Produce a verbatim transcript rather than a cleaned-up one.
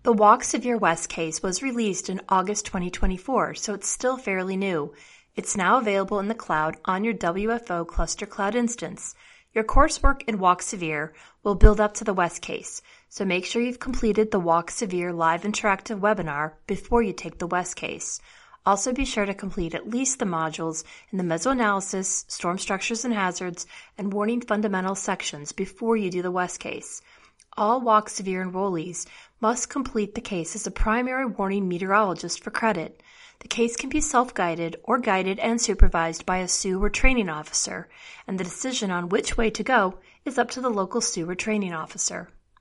The Walk Severe West case was released in August twenty twenty-four, so it's still fairly new. It's now available in the cloud on your W F O Cluster Cloud instance. Your coursework in Walk Severe will build up to the West case, so make sure you've completed the Walk Severe live interactive webinar before you take the West case. Also be sure to complete at least the modules in the Mesoanalysis, Storm Structures and Hazards, and Warning Fundamentals sections before you do the West case. All Walk Severe enrollees must complete the case as a primary warning meteorologist for credit. The case can be self-guided or guided and supervised by a S U or training officer, and the decision on which way to go is up to the local S U or training officer.